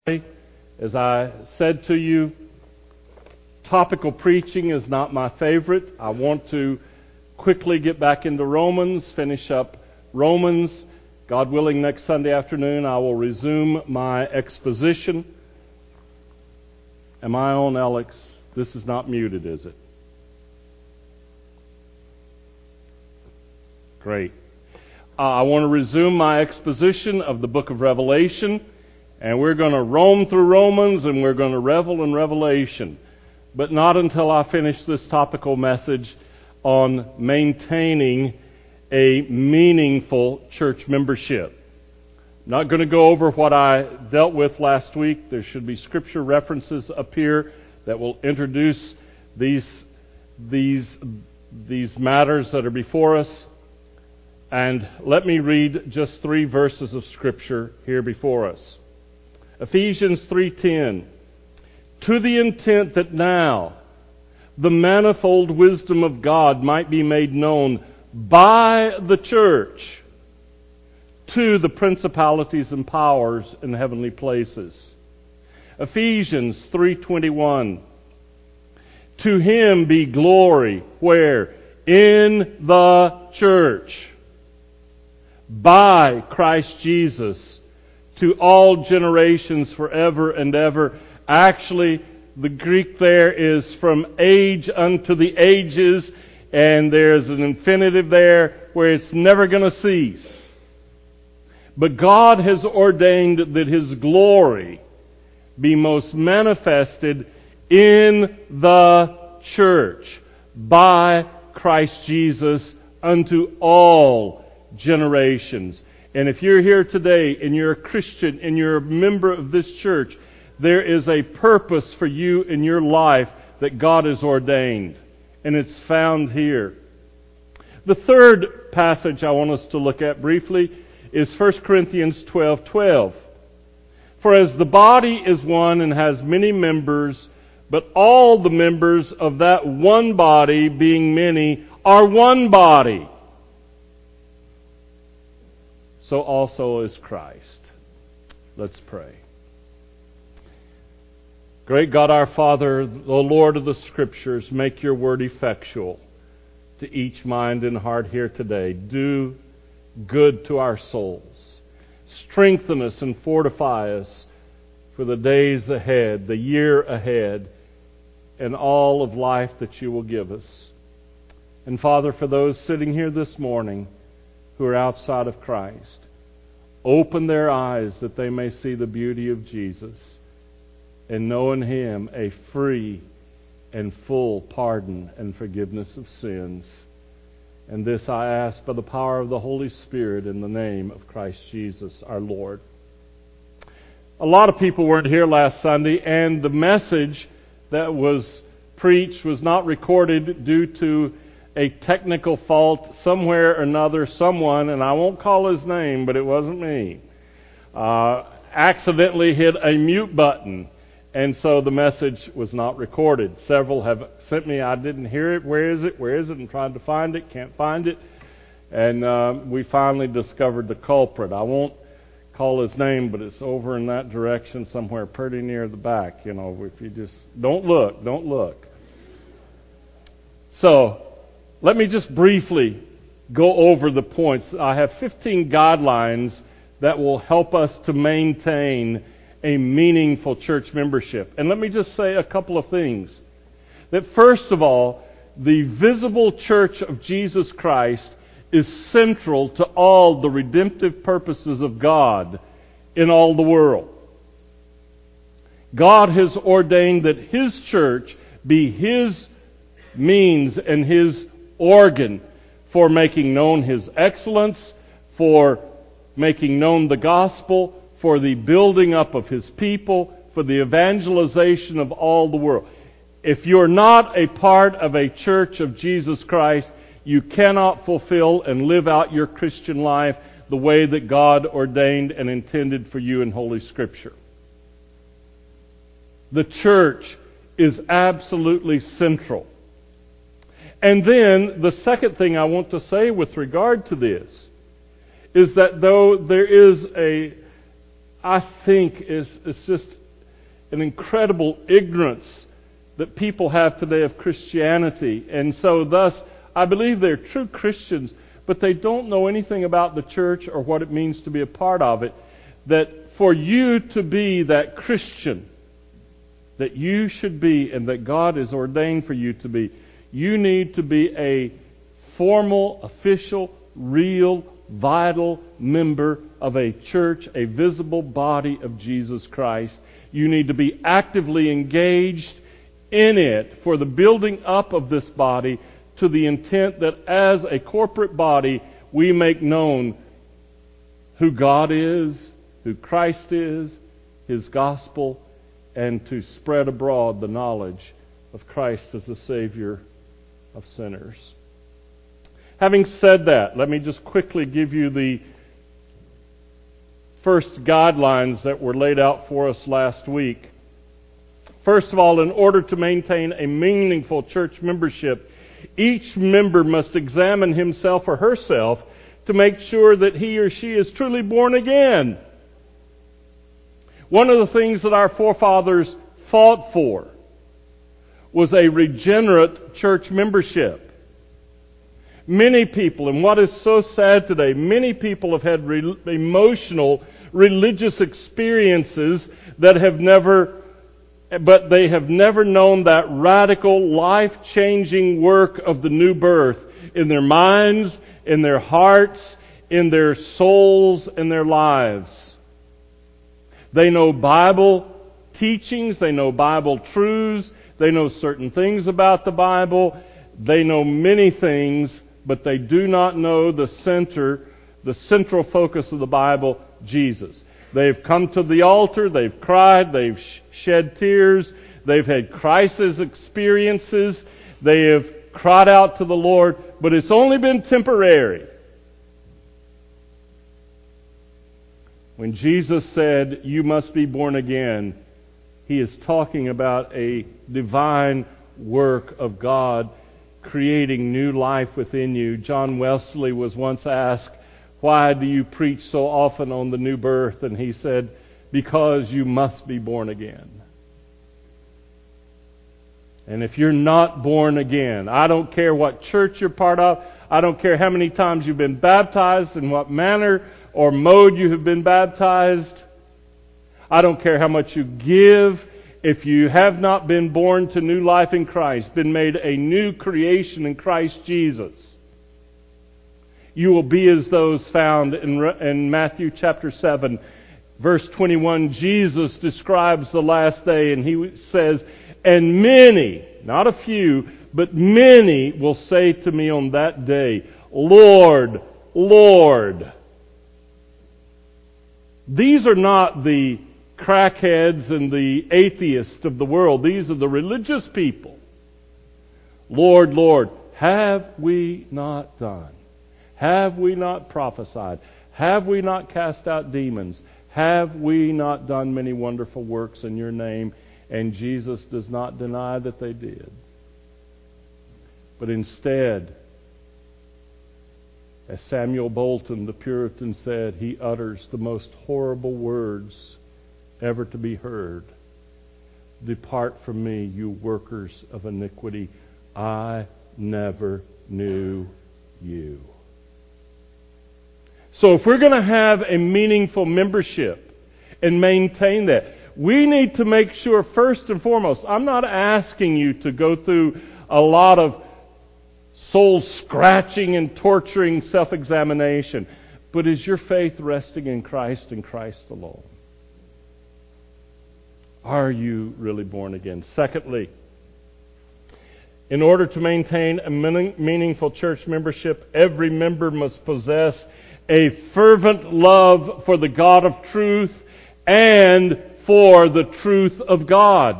As I said to you, topical preaching is not my favorite. I want to quickly get back into Romans, finish up Romans. God willing, next Sunday afternoon I will resume my exposition. Am I on, Alex? This is not muted, is it? Great. I want to resume my exposition of the book of Revelation. And we're going to roam through Romans and we're going to revel in Revelation. But not until I finish this topical message on maintaining a meaningful church membership. I'm not going to go over what I dealt with last week. There should be scripture references up here that will introduce these matters that are before us. And let me read just 3 verses of scripture here before us. Ephesians 3:10, to the intent that now the manifold wisdom of God might be made known by the church to the principalities and powers in heavenly places. Ephesians 3:21, to Him be glory, where? In the church, by Christ Jesus, to all generations forever and ever. Actually, the Greek there is from age unto the ages, and there's an infinitive there where it's never going to cease. But God has ordained that His glory be most manifested in the church by Christ Jesus unto all generations. And if you're here today and you're a Christian and you're a member of this church, there is a purpose for you in your life that God has ordained. And it's found here. The third passage I want us to look at briefly is 1 Corinthians 12:12. For as the body is one and has many members, but all the members of that one body, being many, are one body, so also is Christ. Let's pray. Great God our Father, the Lord of the Scriptures, make your word effectual to each mind and heart here today. Do good to our souls. Strengthen us and fortify us for the days ahead, the year ahead, and all of life that you will give us. And Father, for those sitting here this morning who are outside of Christ, open their eyes that they may see the beauty of Jesus and know in Him a free and full pardon and forgiveness of sins. And this I ask by the power of the Holy Spirit in the name of Christ Jesus our Lord. A lot of people weren't here last Sunday, and the message that was preached was not recorded due to a technical fault somewhere or another. Someone, and I won't call his name, but it wasn't me, accidentally hit a mute button, and so the message was not recorded. Several have sent me, I didn't hear it, where is it, and tried to find it, can't find it, and we finally discovered the culprit. I won't call his name, but it's over in that direction somewhere pretty near the back. You know, if you just don't look. So let me just briefly go over the points. I have 15 guidelines that will help us to maintain a meaningful church membership. And let me just say a couple of things. That first of all, the visible church of Jesus Christ is central to all the redemptive purposes of God in all the world. God has ordained that His church be His means and His organ for making known His excellence, for making known the gospel, for the building up of His people, for the evangelization of all the world. If you're not a part of a church of Jesus Christ, you cannot fulfill and live out your Christian life the way that God ordained and intended for you in Holy Scripture. The church is absolutely central. And then, the second thing I want to say with regard to this is that though there is I think is just an incredible ignorance that people have today of Christianity. And so thus, I believe they're true Christians, but they don't know anything about the church or what it means to be a part of it. That for you to be that Christian that you should be and that God has ordained for you to be, you need to be a formal, official, real, vital member of a church, a visible body of Jesus Christ. You need to be actively engaged in it for the building up of this body, to the intent that as a corporate body we make known who God is, who Christ is, His gospel, and to spread abroad the knowledge of Christ as the Savior of sinners. Having said that, let me just quickly give you the first guidelines that were laid out for us last week. First of all, in order to maintain a meaningful church membership, each member must examine himself or herself to make sure that he or she is truly born again. One of the things that our forefathers fought for was a regenerate church membership. Many people, and what is so sad today, many people have had emotional, religious experiences that have never known that radical, life-changing work of the new birth in their minds, in their hearts, in their souls, in their lives. They know Bible teachings, they know Bible truths, they know certain things about the Bible, they know many things, but they do not know the central focus of the Bible, Jesus. They've come to the altar, they've cried, they've shed tears, they've had crisis experiences, they have cried out to the Lord, but it's only been temporary. When Jesus said, "You must be born again," He is talking about a divine work of God creating new life within you. John Wesley was once asked, "Why do you preach so often on the new birth?" And he said, "Because you must be born again." And if you're not born again, I don't care what church you're part of, I don't care how many times you've been baptized, in what manner or mode you have been baptized, I don't care how much you give, if you have not been born to new life in Christ, been made a new creation in Christ Jesus, you will be as those found in Matthew chapter 7, verse 21. Jesus describes the last day, and He says, "And many," not a few, but many will say to me on that day, 'Lord, Lord.'" These are not the crackheads and the atheists of the world. These are the religious people. "Lord, Lord, have we not done? Have we not prophesied? Have we not cast out demons? Have we not done many wonderful works in your name?" And Jesus does not deny that they did. But instead, as Samuel Bolton, the Puritan, said, he utters the most horrible words ever to be heard. "Depart from me, you workers of iniquity. I never knew you." So if we're going to have a meaningful membership and maintain that, we need to make sure, first and foremost, I'm not asking you to go through a lot of soul-scratching and torturing self-examination, but is your faith resting in Christ and Christ alone? Are you really born again? Secondly, in order to maintain a meaningful church membership, every member must possess a fervent love for the God of truth and for the truth of God.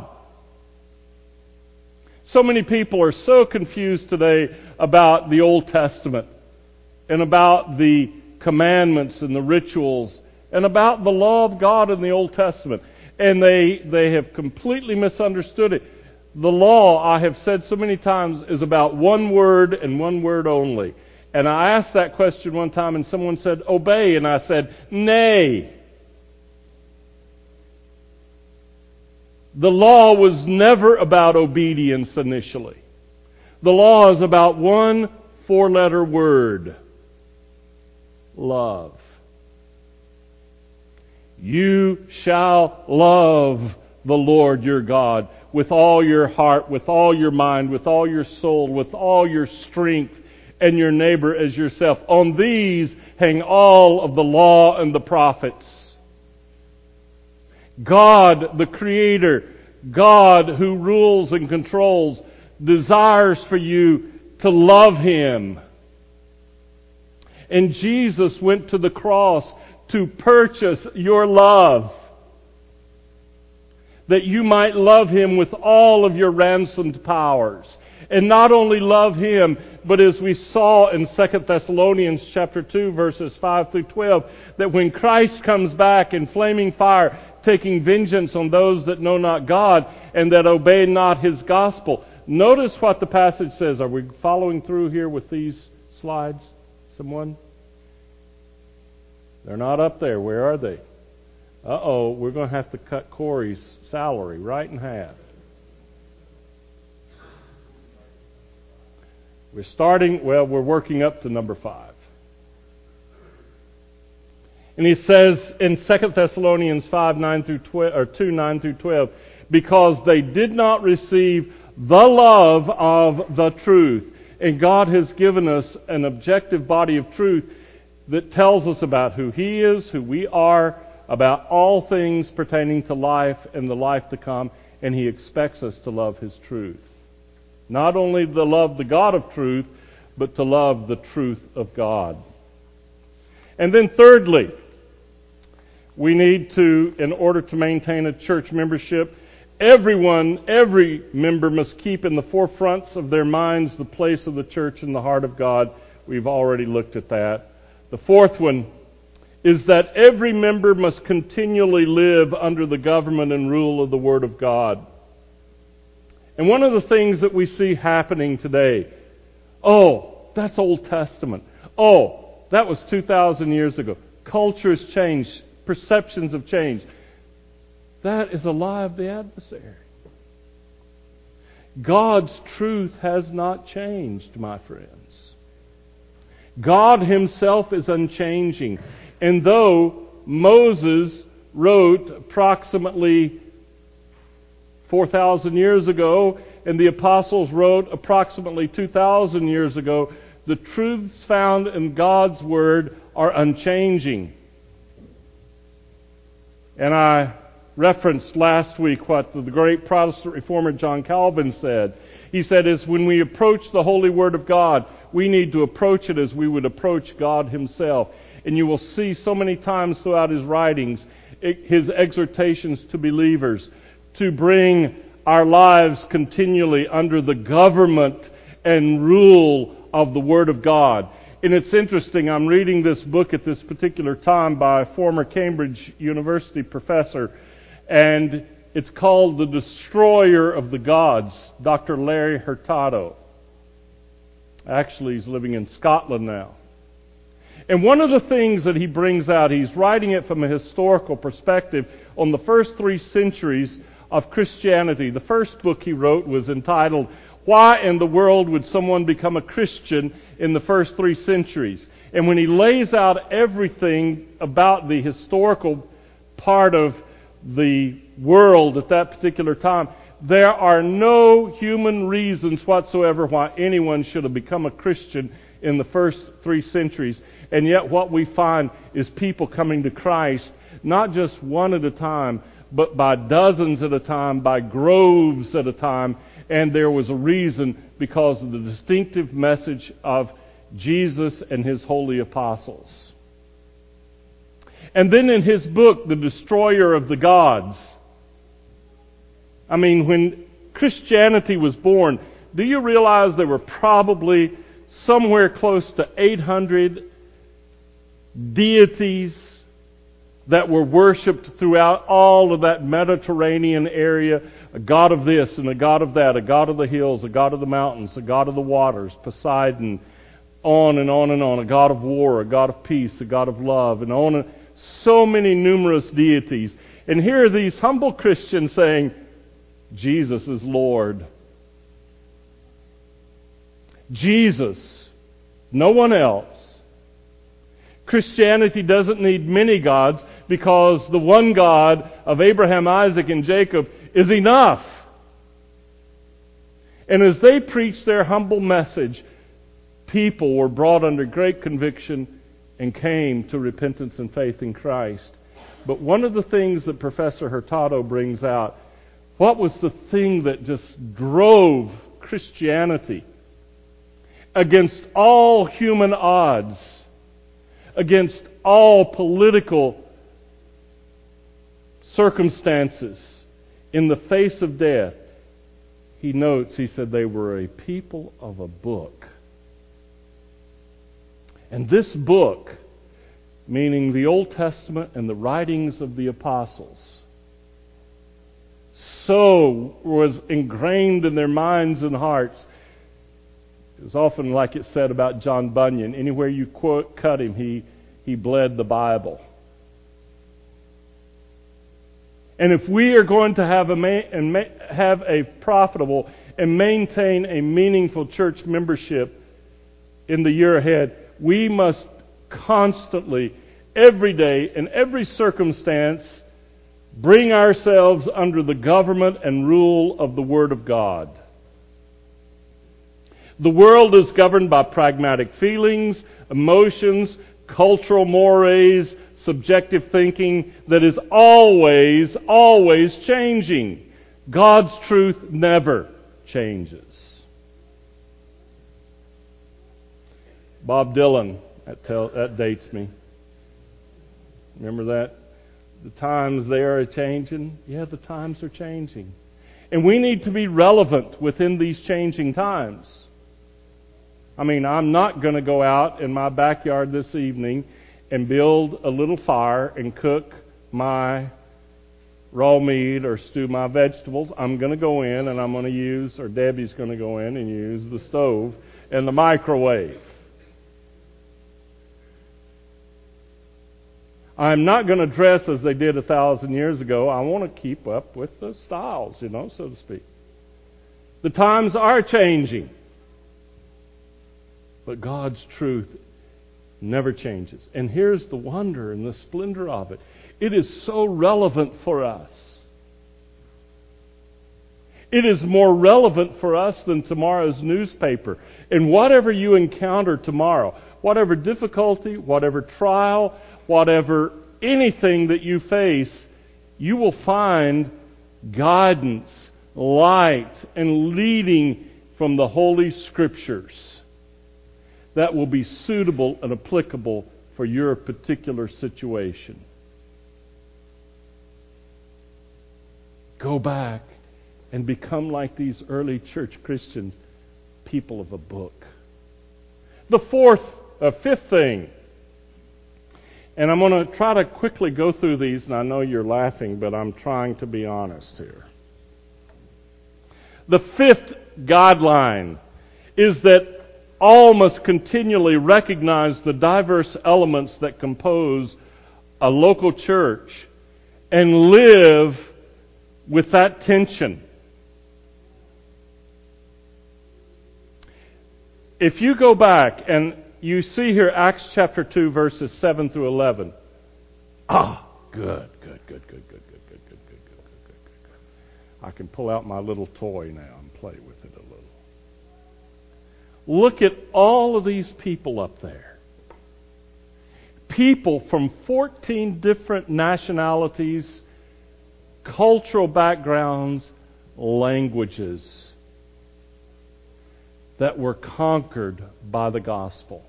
So many people are so confused today about the Old Testament and about the commandments and the rituals and about the law of God in the Old Testament. And they have completely misunderstood it. The law, I have said so many times, is about one word and one word only. And I asked that question one time and someone said, "Obey." And I said, "Nay." The law was never about obedience initially. The law is about one four-letter word: love. You shall love the Lord your God with all your heart, with all your mind, with all your soul, with all your strength, and your neighbor as yourself. On these hang all of the law and the prophets. God, the Creator, God who rules and controls, desires for you to love Him. And Jesus went to the cross to purchase your love, that you might love Him with all of your ransomed powers. And not only love Him, but as we saw in 2 Thessalonians chapter 2, verses 5 through 12, that when Christ comes back in flaming fire, taking vengeance on those that know not God and that obey not His gospel. Notice what the passage says. Are we following through here with these slides? Someone? They're not up there. Where are they? We're going to have to cut Corey's salary right in half. We're working up to number 5. And he says in 2 Thessalonians 5, 9 through 12, or 2, 9 through 12, because they did not receive the love of the truth. And God has given us an objective body of truth that tells us about who He is, who we are, about all things pertaining to life and the life to come, and He expects us to love His truth. Not only to love the God of truth, but to love the truth of God. And then thirdly, we need to, in order to maintain a church membership, every member must keep in the forefronts of their minds the place of the church in the heart of God. We've already looked at that. The fourth one is that every member must continually live under the government and rule of the Word of God. And one of the things that we see happening today, that's Old Testament. That was 2,000 years ago. Culture has changed. Perceptions have changed. That is a lie of the adversary. God's truth has not changed, my friends. God Himself is unchanging. And though Moses wrote approximately 4,000 years ago, and the apostles wrote approximately 2,000 years ago, the truths found in God's Word are unchanging. And I referenced last week what the great Protestant reformer John Calvin said. He said, is when we approach the Holy Word of God, we need to approach it as we would approach God Himself. And you will see so many times throughout his writings, his exhortations to believers to bring our lives continually under the government and rule of the Word of God. And it's interesting, I'm reading this book at this particular time by a former Cambridge University professor, and it's called The Destroyer of the Gods, Dr. Larry Hurtado. Actually, he's living in Scotland now. And one of the things that he brings out, he's writing it from a historical perspective on the first 3 centuries of Christianity. The first book he wrote was entitled, Why in the World Would Someone Become a Christian in the First 3 Centuries? And when he lays out everything about the historical part of the world at that particular time, there are no human reasons whatsoever why anyone should have become a Christian in the first 3 centuries. And yet what we find is people coming to Christ, not just one at a time, but by dozens at a time, by groves at a time. And there was a reason, because of the distinctive message of Jesus and His holy apostles. And then in his book, The Destroyer of the Gods, when Christianity was born, do you realize there were probably somewhere close to 800 deities that were worshipped throughout all of that Mediterranean area? A god of this and a god of that, a god of the hills, a god of the mountains, a god of the waters, Poseidon, on and on and on, a god of war, a god of peace, a god of love, and on and so many numerous deities. And here are these humble Christians saying, Jesus is Lord. Jesus, no one else. Christianity doesn't need many gods because the one God of Abraham, Isaac, and Jacob is enough. And as they preached their humble message, people were brought under great conviction and came to repentance and faith in Christ. But one of the things that Professor Hurtado brings out, what was the thing that just drove Christianity against all human odds, against all political circumstances, in the face of death? He notes, he said, they were a people of a book. And this book, meaning the Old Testament and the writings of the apostles, so was ingrained in their minds and hearts. It was often like it said about John Bunyan, anywhere you cut him, he bled the Bible. And if we are going to have a profitable and maintain a meaningful church membership in the year ahead, we must constantly, every day, in every circumstance, bring ourselves under the government and rule of the Word of God. The world is governed by pragmatic feelings, emotions, cultural mores, subjective thinking that is always changing. God's truth never changes. Bob Dylan, that dates me. Remember that? The times they are changing. Yeah, the times are changing. And we need to be relevant within these changing times. I mean, I'm not going to go out in my backyard this evening and build a little fire and cook my raw meat or stew my vegetables. I'm going to go in and I'm going to use, or Debbie's going to go in and use the stove and the microwave. I'm not going to dress as they did 1,000 years ago. I want to keep up with the styles, so to speak. The times are changing. But God's truth never changes. And here's the wonder and the splendor of it. It is so relevant for us. It is more relevant for us than tomorrow's newspaper. And whatever you encounter tomorrow, whatever difficulty, whatever trial, whatever anything that you face, you will find guidance, light, and leading from the Holy Scriptures that will be suitable and applicable for your particular situation. Go back and become like these early church Christians, people of a book. The fifth thing, and I'm going to try to quickly go through these, and I know you're laughing, but I'm trying to be honest here. The fifth guideline is that all must continually recognize the diverse elements that compose a local church and live with that tension. If you go back and you see here Acts chapter 2 verses 7 through 11. Good. I can pull out my little toy now and play with it a little. Look at all of these people up there. People from 14 different nationalities, cultural backgrounds, languages that were conquered by the gospel.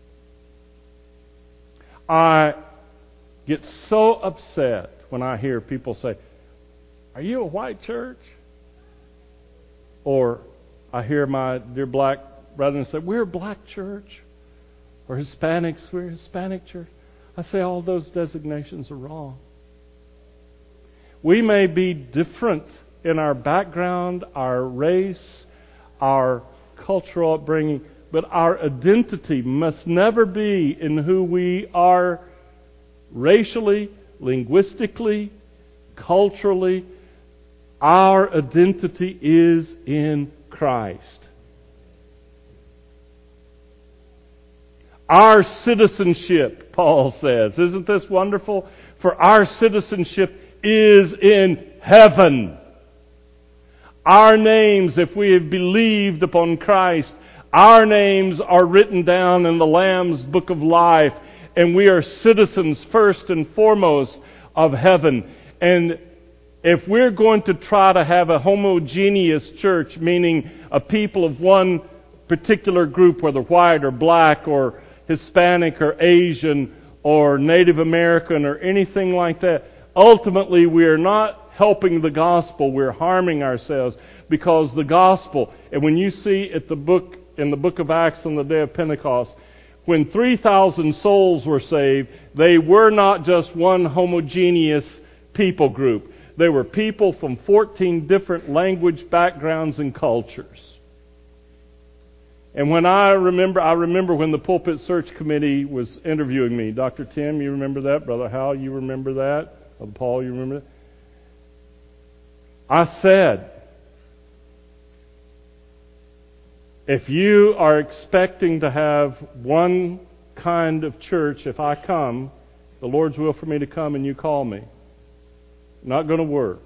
I get so upset when I hear people say, "Are you a white church?" Or I hear my dear black brethren say, "We're a black church." Or Hispanics, we're a Hispanic church. I say all those designations are wrong. We may be different in our background, our race, our cultural upbringing, but our identity must never be in who we are racially, linguistically, culturally, Our identity is in Christ. Our citizenship, Paul says, isn't this wonderful? For our citizenship is in heaven. Our names, if we have believed upon Christ, our names are written down in the Lamb's book of life, and we are citizens first and foremost of heaven. And if we're going to try to have a homogeneous church, meaning a people of one particular group, whether white or black or Hispanic or Asian or Native American or anything like that, ultimately we are not helping the gospel, we're harming ourselves, because the gospel, and when you see in the book of Acts on the day of Pentecost, when 3,000 souls were saved, they were not just one homogeneous people group. They were people from 14 different language backgrounds and cultures. And when I remember when the Pulpit Search Committee was interviewing me. Dr. Tim, you remember that? Brother Hal, you remember that? Brother Paul, you remember that? I said, if you are expecting to have one kind of church, if I come, the Lord's will for me to come and you call me, not going to work.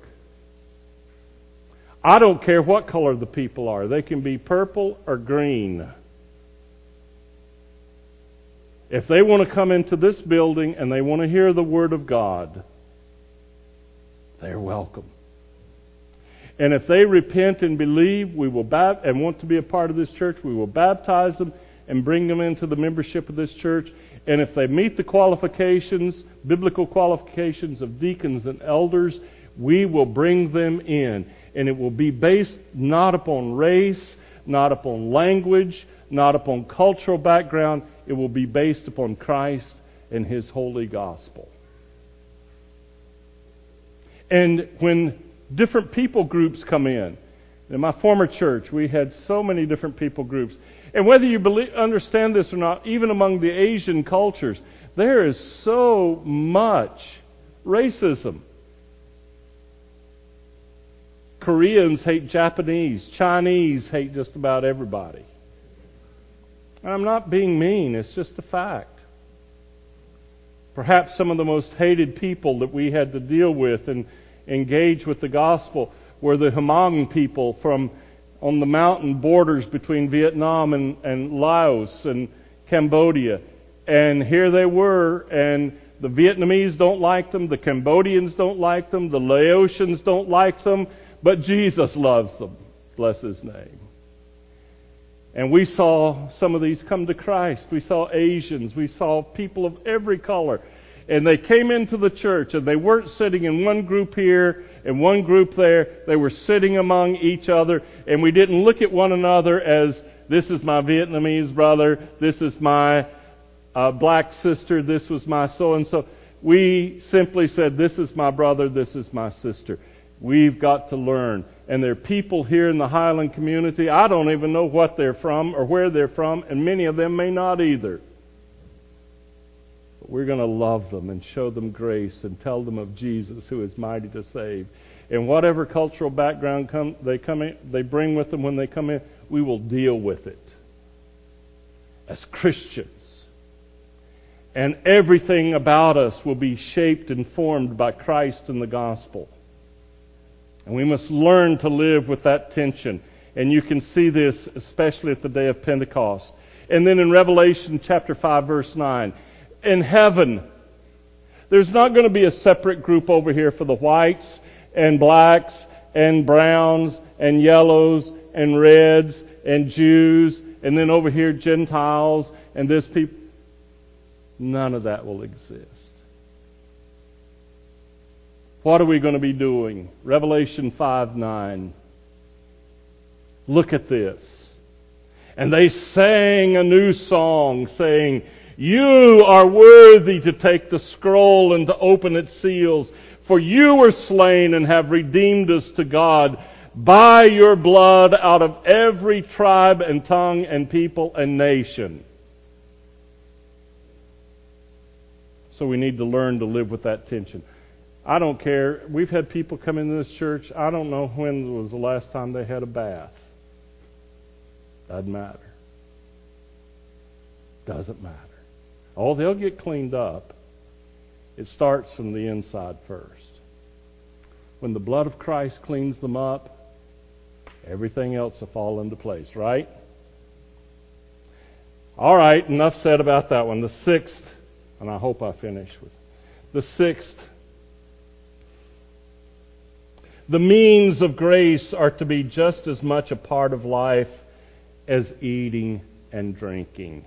I don't care what color the people are. They can be purple or green. If they want to come into this building and they want to hear the Word of God, they're welcome. And if they repent and believe, and want to be a part of this church, we will baptize them and bring them into the membership of this church. And if they meet the qualifications, biblical qualifications of deacons and elders, we will bring them in. And it will be based not upon race, not upon language, not upon cultural background. It will be based upon Christ and His holy gospel. And when different people groups come in my former church, we had so many different people groups. And whether you understand this or not, even among the Asian cultures, there is so much racism. Koreans hate Japanese. Chinese hate just about everybody. And I'm not being mean, it's just a fact. Perhaps some of the most hated people that we had to deal with and engage with the gospel were the Hmong people from on the mountain borders between Vietnam and Laos and Cambodia. And here they were, and the Vietnamese don't like them, the Cambodians don't like them, the Laotians don't like them, but Jesus loves them. Bless His name. And we saw some of these come to Christ. We saw Asians. We saw people of every color. And they came into the church, and they weren't sitting in one group here and one group there. They were sitting among each other, and we didn't look at one another as, this is my Vietnamese brother, this is my black sister, this was my so-and-so. We simply said, this is my brother, this is my sister. We've got to learn. And there are people here in the Highland community, I don't even know what they're from or where they're from, and many of them may not either. But we're going to love them and show them grace and tell them of Jesus who is mighty to save. And whatever cultural background they bring with them when they come in, we will deal with it as Christians. And everything about us will be shaped and formed by Christ and the gospel. And we must learn to live with that tension. And you can see this especially at the day of Pentecost. And then in Revelation chapter 5, verse 9, in heaven, there's not going to be a separate group over here for the whites and blacks and browns and yellows and reds and Jews, and then over here Gentiles and this people. None of that will exist. What are we going to be doing? Revelation 5:9. Look at this. And they sang a new song, saying, you are worthy to take the scroll and to open its seals, for you were slain and have redeemed us to God by your blood out of every tribe and tongue and people and nation. So we need to learn to live with that tension. I don't care. We've had people come into this church. I don't know when was the last time they had a bath. Doesn't matter. Doesn't matter. Oh, they'll get cleaned up. It starts from the inside first. When the blood of Christ cleans them up, everything else will fall into place, right? All right, enough said about that one. The sixth, and I hope I finish with the sixth. The means of grace are to be just as much a part of life as eating and drinking.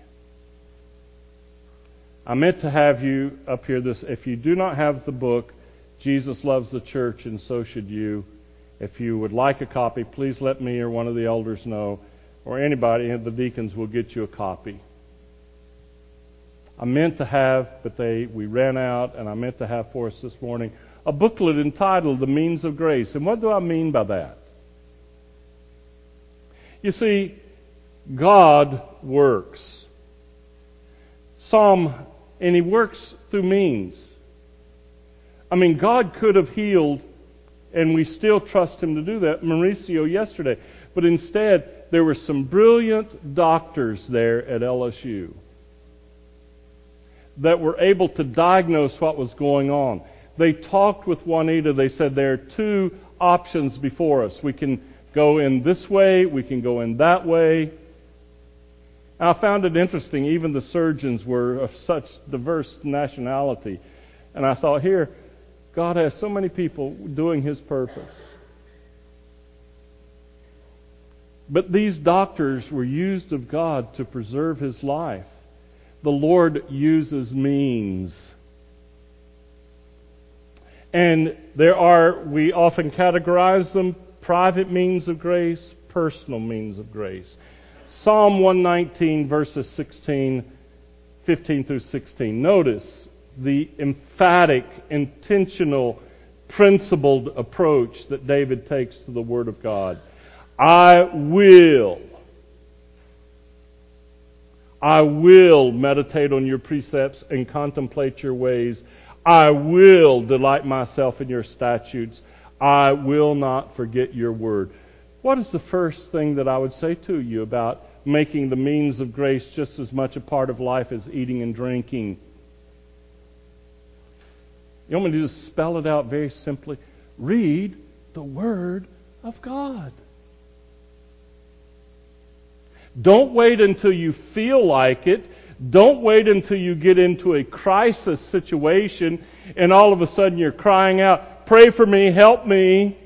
I meant to have you up here this. If you do not have the book, Jesus Loves the Church and So Should You, if you would like a copy, please let me or one of the elders know, or anybody, the deacons will get you a copy. I meant to have, but we ran out, and I meant to have for us this morning a booklet entitled The Means of Grace. And what do I mean by that? You see, God works. And He works through means. I mean, God could have healed, and we still trust Him to do that, Mauricio yesterday. But instead, there were some brilliant doctors there at LSU that were able to diagnose what was going on. They talked with Juanita. They said there are two options before us. We can go in this way. We can go in that way. And I found it interesting. Even the surgeons were of such diverse nationality. And I thought, here, God has so many people doing His purpose. But these doctors were used of God to preserve his life. The Lord uses means. And we often categorize them, private means of grace, personal means of grace. Psalm 119, verses 15 through 16. Notice the emphatic, intentional, principled approach that David takes to the Word of God. I will meditate on your precepts and contemplate your ways. I will delight myself in your statutes. I will not forget your word. What is the first thing that I would say to you about making the means of grace just as much a part of life as eating and drinking? You want me to just spell it out very simply? Read the Word of God. Don't wait until you feel like it. Don't wait until you get into a crisis situation and all of a sudden you're crying out, pray for me, help me.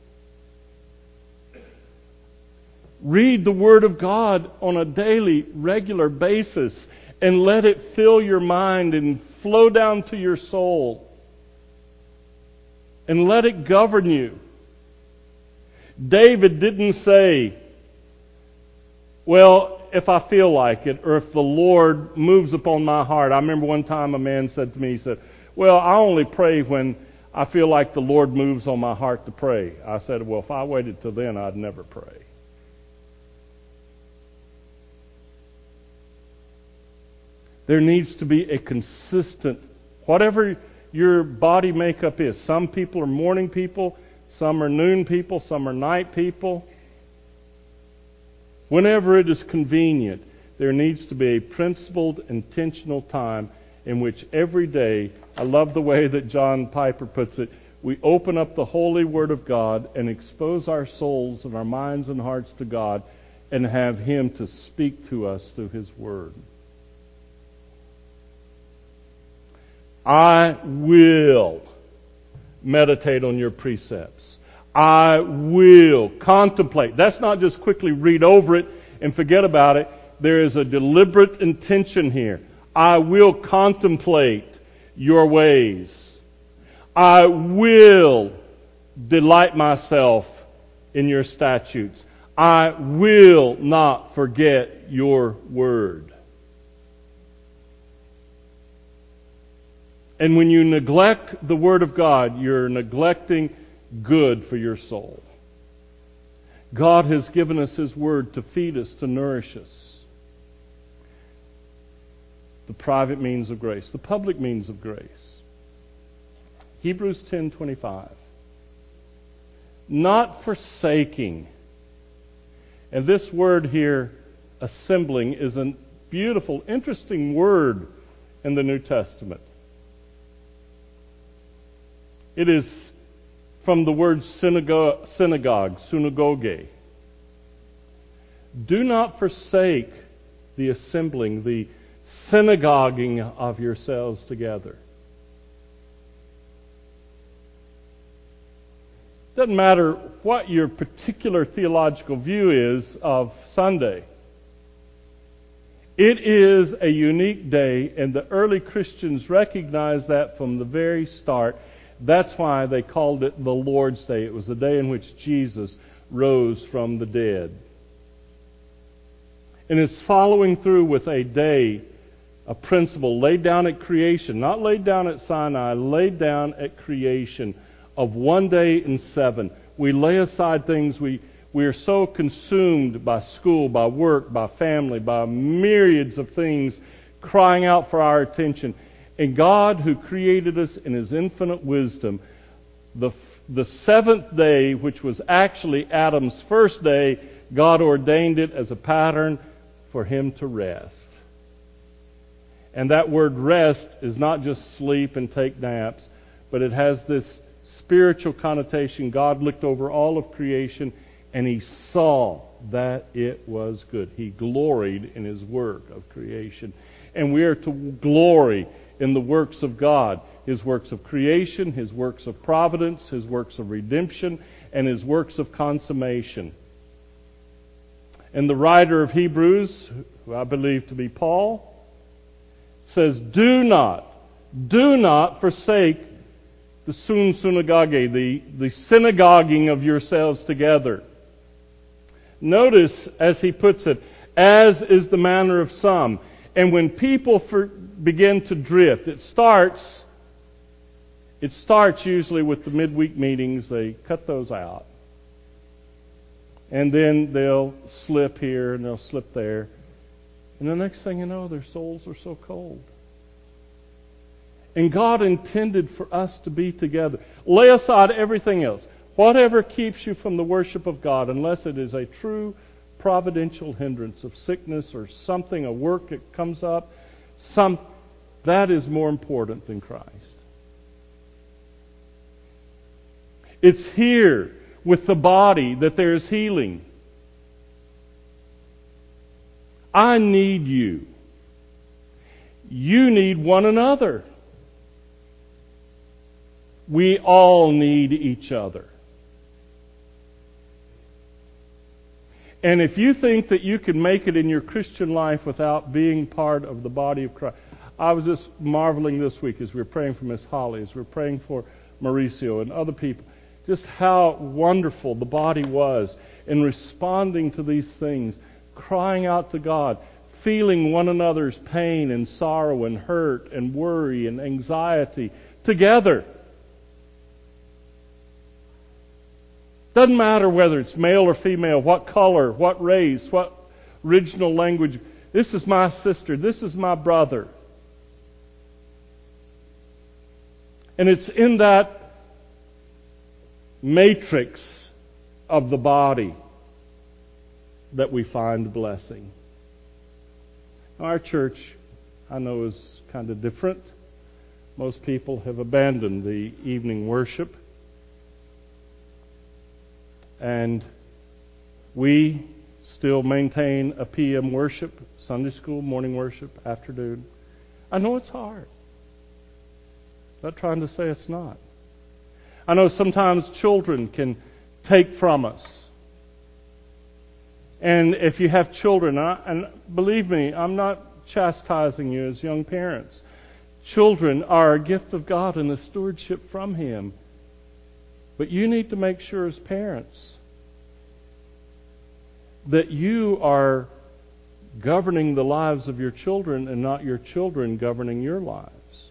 Read the Word of God on a daily, regular basis and let it fill your mind and flow down to your soul. And let it govern you. David didn't say, well, if I feel like it, or if the Lord moves upon my heart. I remember one time a man said to me, he said, well, I only pray when I feel like the Lord moves on my heart to pray. I said, well, if I waited till then, I'd never pray. There needs to be a consistent, whatever your body makeup is. Some people are morning people, some are noon people, some are night people. Whenever it is convenient, there needs to be a principled, intentional time in which every day, I love the way that John Piper puts it, we open up the holy Word of God and expose our souls and our minds and hearts to God and have Him to speak to us through His Word. I will meditate on your precepts. I will contemplate. That's not just quickly read over it and forget about it. There is a deliberate intention here. I will contemplate your ways. I will delight myself in your statutes. I will not forget your word. And when you neglect the Word of God, you're neglecting good for your soul. God has given us His Word to feed us, to nourish us. The private means of grace, the public means of grace. Hebrews 10:25. Not forsaking. And this word here, assembling, is a beautiful, interesting word in the New Testament. It is from the word synagogue, synagoge. Do not forsake the assembling, the synagoguing of yourselves together. Doesn't matter what your particular theological view is of Sunday. It is a unique day, and the early Christians recognized that from the very start. That's why they called it the Lord's Day. It was the day in which Jesus rose from the dead. And it's following through with a day, a principle laid down at creation, not laid down at Sinai, laid down at creation, of one day in 7. We lay aside things. We are so consumed by school, by work, by family, by myriads of things crying out for our attention. And God, who created us in His infinite wisdom, the 7th day, which was actually Adam's first day, God ordained it as a pattern for him to rest. And that word rest is not just sleep and take naps, but it has this spiritual connotation. God looked over all of creation and He saw that it was good. He gloried in His work of creation. And we are to glory in the works of God. His works of creation, His works of providence, His works of redemption, and His works of consummation. And the writer of Hebrews, who I believe to be Paul, says, do not forsake the synagogue, the synagoguing of yourselves together. Notice, as he puts it, as is the manner of some. And when people begin to drift, it starts usually with the midweek meetings. They cut those out. And then they'll slip here and they'll slip there. And the next thing you know, their souls are so cold. And God intended for us to be together. Lay aside everything else. Whatever keeps you from the worship of God, unless it is a true providential hindrance of sickness or something, a work that comes up, that is more important than Christ. It's here with the body that there is healing. I need you. You need one another. We all need each other. And if you think that you can make it in your Christian life without being part of the body of Christ, I was just marveling this week as we were praying for Miss Holly, as we were praying for Mauricio and other people, just how wonderful the body was in responding to these things, crying out to God, feeling one another's pain and sorrow and hurt and worry and anxiety together. Doesn't matter whether it's male or female, what color, what race, what original language. This is my sister. This is my brother. And it's in that matrix of the body that we find blessing. Our church, I know, is kind of different. Most people have abandoned the evening worship. And we still maintain a PM worship, Sunday school, morning worship, afternoon. I know it's hard. I'm not trying to say it's not. I know sometimes children can take from us. And if you have children, and believe me, I'm not chastising you as young parents. Children are a gift of God and a stewardship from Him. But you need to make sure as parents that you are governing the lives of your children and not your children governing your lives.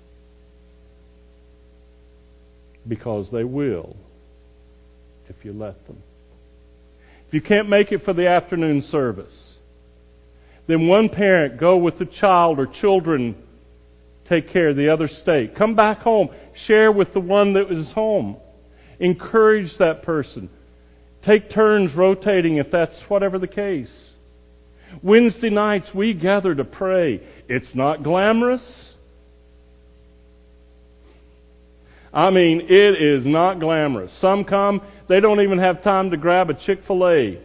Because they will, if you let them. If you can't make it for the afternoon service, then one parent go with the child or children take care of the other state. Come back home. Share with the one that was home. Encourage that person. Take turns rotating if that's whatever the case. Wednesday nights we gather to pray. It's not glamorous. I mean, it is not glamorous. Some come, they don't even have time to grab a Chick-fil-A.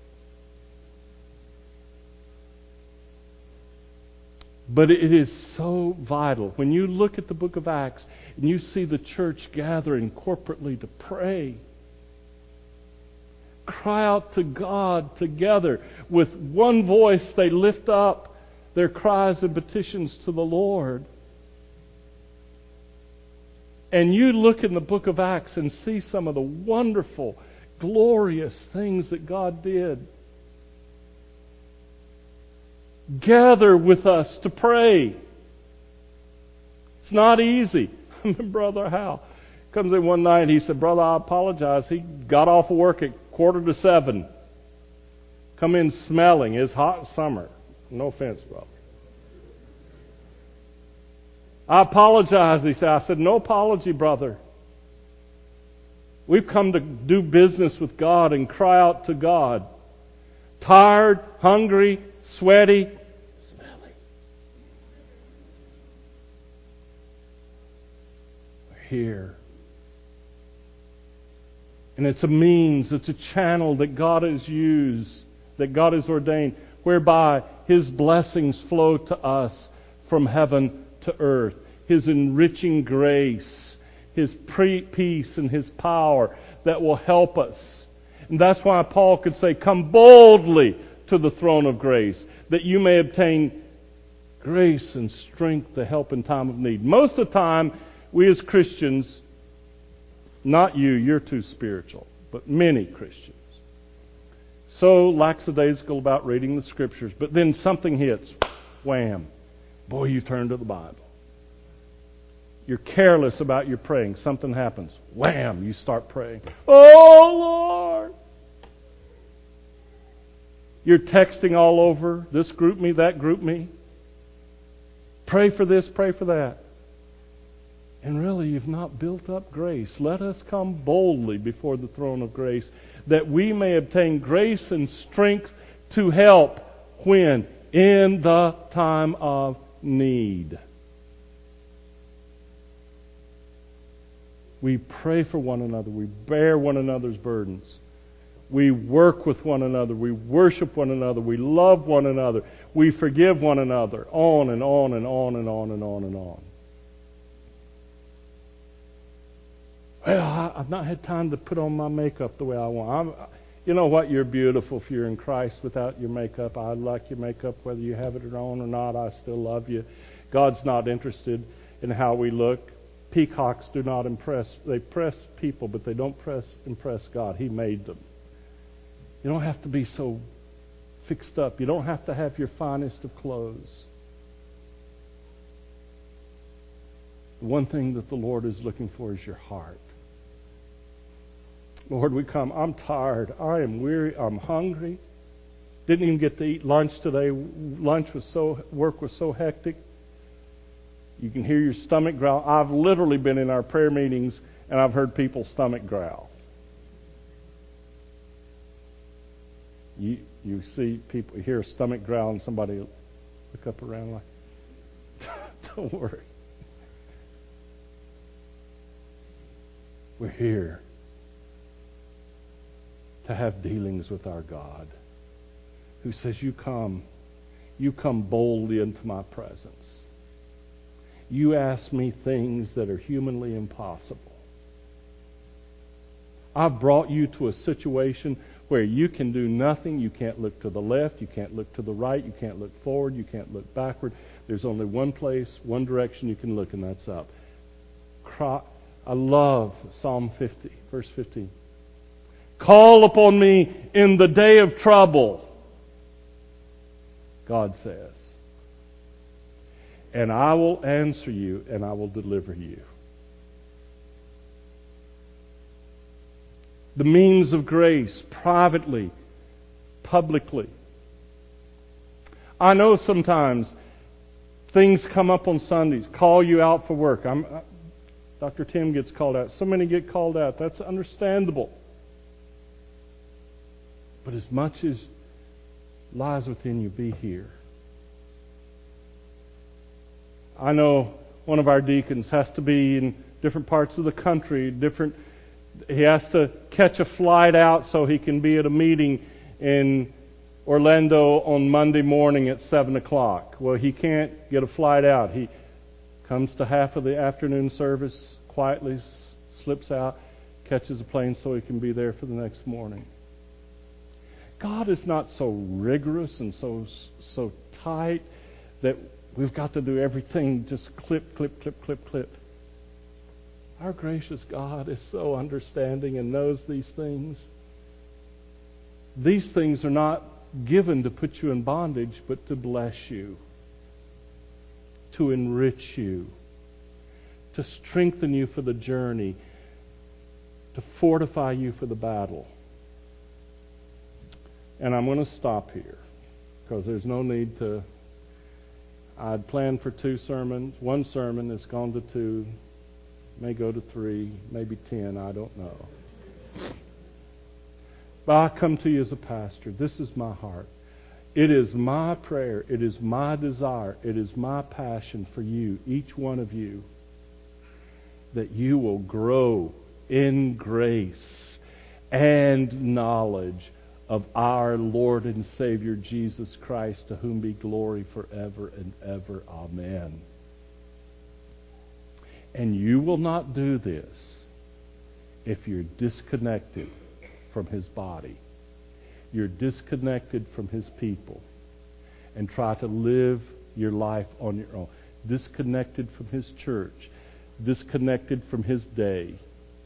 But it is so vital. When you look at the book of Acts and you see the church gathering corporately to pray, cry out to God together. With one voice they lift up their cries and petitions to the Lord. And you look in the book of Acts and see some of the wonderful, glorious things that God did. Gather with us to pray. It's not easy. Brother Hal comes in one night and he said, "Brother, I apologize." He got off of work at 6:45. Come in smelling. It's hot summer. No offense, brother. "I apologize," he said. I said, "No apology, brother. We've come to do business with God and cry out to God. Tired, hungry, sweaty, smelly. We're here." And it's a means, it's a channel that God has used, that God has ordained, whereby His blessings flow to us from heaven to earth. His enriching grace, His peace and His power that will help us. And that's why Paul could say, "Come boldly to the throne of grace, that you may obtain grace and strength to help in time of need." Most of the time, we as Christians, not you, you're too spiritual, but many Christians, so lackadaisical about reading the Scriptures, but then something hits, wham, boy, you turn to the Bible. You're careless about your praying, something happens, wham, you start praying. Oh, Lord! You're texting all over, this group me, that group me. Pray for this, pray for that. And really, you've not built up grace. Let us come boldly before the throne of grace, that we may obtain grace and strength to help when? In the time of need. We pray for one another. We bear one another's burdens. We work with one another. We worship one another. We love one another. We forgive one another. On and on and on and on and on and on. Well, I've not had time to put on my makeup the way I want. You know what? You're beautiful if you're in Christ without your makeup. I like your makeup whether you have it on or not. I still love you. God's not interested in how we look. Peacocks do not impress. They press people, but they don't impress God. He made them. You don't have to be so fixed up. You don't have to have your finest of clothes. The one thing that the Lord is looking for is your heart. Lord, we come. I'm tired. I am weary. I'm hungry. Didn't even get to eat lunch today. Work was so hectic. You can hear your stomach growl. I've literally been in our prayer meetings and I've heard people's stomach growl. You see people, you hear a stomach growl and somebody look up around like, don't worry. We're here to have dealings with our God, who says, you come boldly into my presence. You ask me things that are humanly impossible. I've brought you to a situation where you can do nothing. You can't look to the left. You can't look to the right. You can't look forward. You can't look backward. There's only one place, one direction you can look, and that's up. I love Psalm 50, verse 15. Call upon me in the day of trouble, God says, and I will answer you and I will deliver you. The means of grace, privately, publicly. I know sometimes Things come up on Sundays. Call you out for work. Dr. Tim gets called out. So many get called out. That's understandable. But as much as lies within you, be here. I know one of our deacons has to be in different parts of the country. He has to catch a flight out so he can be at a meeting in Orlando on Monday morning at 7 o'clock. Well, he can't get a flight out. He comes to half of the afternoon service, quietly slips out, catches a plane so he can be there for the next morning. God is not so rigorous and so tight that we've got to do everything just clip, clip, clip, clip, clip. Our gracious God is so understanding and knows these things. These things are not given to put you in bondage, but to bless you, to enrich you, to strengthen you for the journey, to fortify you for the battle. And I'm going to stop here because there's no need to. I'd planned for 2 sermons. 1 sermon has gone to 2, may go to 3, maybe 10, I don't know. But I come to you as a pastor. This is my heart. It is my prayer. It is my desire. It is my passion for you, each one of you, that you will grow in grace and knowledge of our Lord and Savior Jesus Christ, to whom be glory forever and ever. Amen. And you will not do this if you're disconnected from His body. You're disconnected from His people and try to live your life on your own. Disconnected from His church. Disconnected from His day.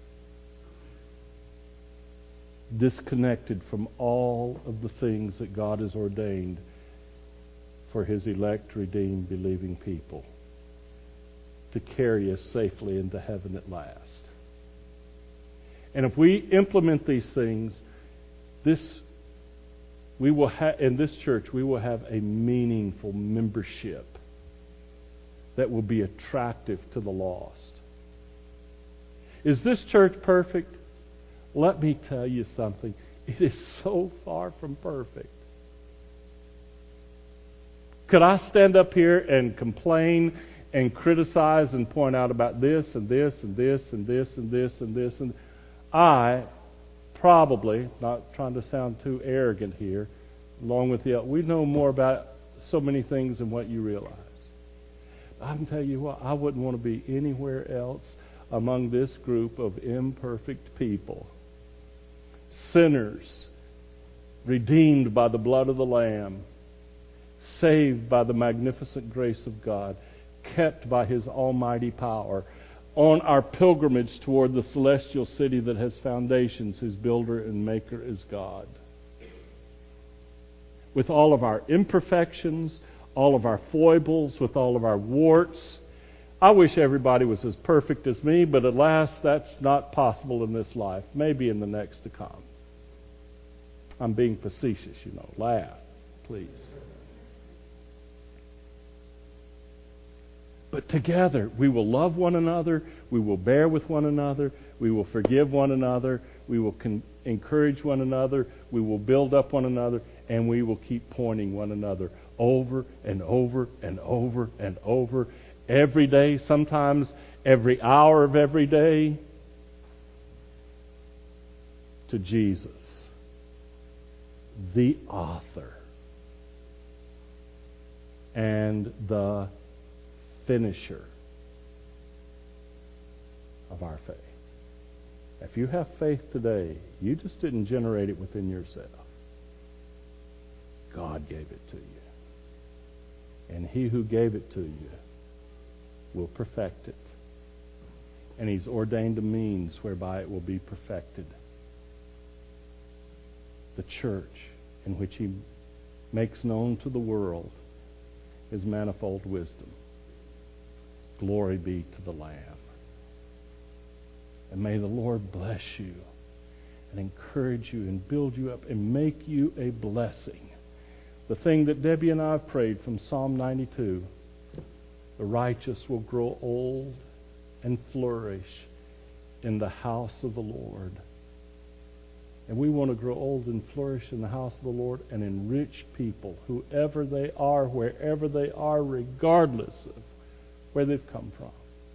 Disconnected from all of the things that God has ordained for His elect, redeemed, believing people to carry us safely into heaven at last. And if we implement these things, we will in this church we will have a meaningful membership that will be attractive to the lost. Is this church perfect? Let me tell you something. It is so far from perfect. Could I stand up here and complain and criticize and point out about this and this and this and this and this and this and I probably, not trying to sound too arrogant here, along with we know more about so many things than what you realize. I can tell you what, I wouldn't want to be anywhere else among this group of imperfect people. Sinners, redeemed by the blood of the Lamb, saved by the magnificent grace of God, kept by His almighty power, on our pilgrimage toward the celestial city that has foundations, whose builder and maker is God. With all of our imperfections, all of our foibles, with all of our warts, I wish everybody was as perfect as me, but alas, that's not possible in this life. Maybe in the next to come. I'm being facetious, Laugh, please. But together, we will love one another, we will bear with one another, we will forgive one another, we will encourage one another, we will build up one another, and we will keep pointing one another over and over and over and over, every day, sometimes every hour of every day, to Jesus, the author and the finisher of our faith. If you have faith today, you just didn't generate it within yourself. God gave it to you. And He who gave it to you will perfect it. And He's ordained a means whereby it will be perfected. The church in which He makes known to the world His manifold wisdom. Glory be to the Lamb. And may the Lord bless you and encourage you and build you up and make you a blessing. The thing that Debbie and I have prayed from Psalm 92, The righteous will grow old and flourish in the house of the Lord. And we want to grow old and flourish in the house of the Lord and enrich people, whoever they are, wherever they are, regardless of where they've come from,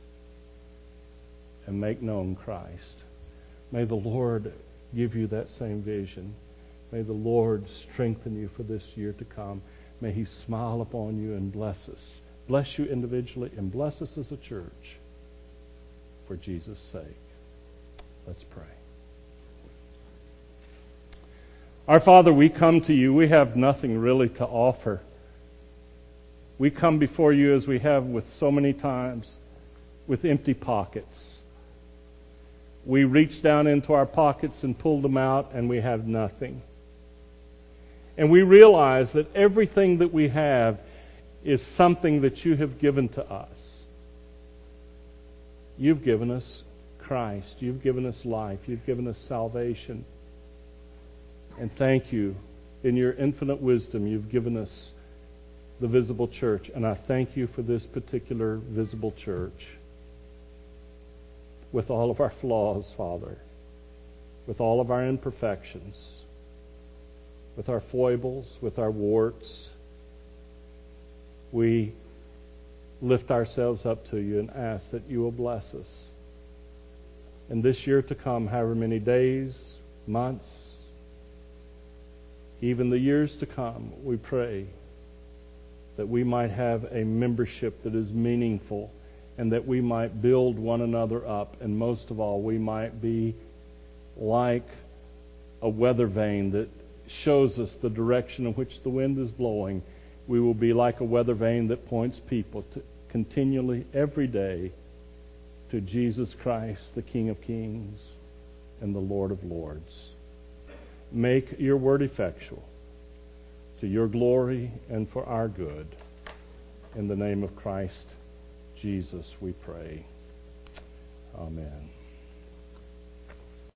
and make known Christ. May the Lord give you that same vision. May the Lord strengthen you for this year to come. May He smile upon you and bless us. Bless you individually and bless us as a church for Jesus' sake. Let's pray. Our Father, we come to you. We have nothing really to offer. We come before you as we have with so many times, with empty pockets. We reach down into our pockets and pull them out, and we have nothing. And we realize that everything that we have is something that you have given to us. You've given us Christ. You've given us life. You've given us salvation. And thank you. In your infinite wisdom, you've given us the visible church. And I thank you for this particular visible church. With all of our flaws, Father. With all of our imperfections. With our foibles, with our warts. We lift ourselves up to you and ask that you will bless us. And this year to come, however many days, months, even the years to come, we pray that we might have a membership that is meaningful and that we might build one another up. And most of all, we might be like a weather vane that shows us the direction in which the wind is blowing. We will be like a weather vane that points people to continually, every day, to Jesus Christ, the King of Kings and the Lord of Lords. Make your word effectual to your glory and for our good. In the name of Christ Jesus, we pray. Amen.